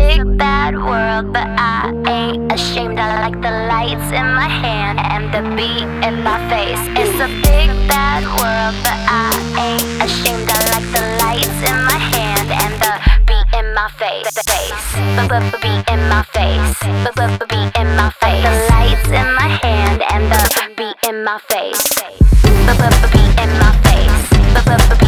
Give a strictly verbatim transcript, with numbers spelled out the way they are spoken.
big bad world, but I ain't ashamed. I like the lights in my hand and the beat in my face. It's a big bad world, but I ain't ashamed. I like the lights in my hand and the beat in my face. Beat in my face. Beat in my face. The lights in my hand and the beat in my face. Beat in my face.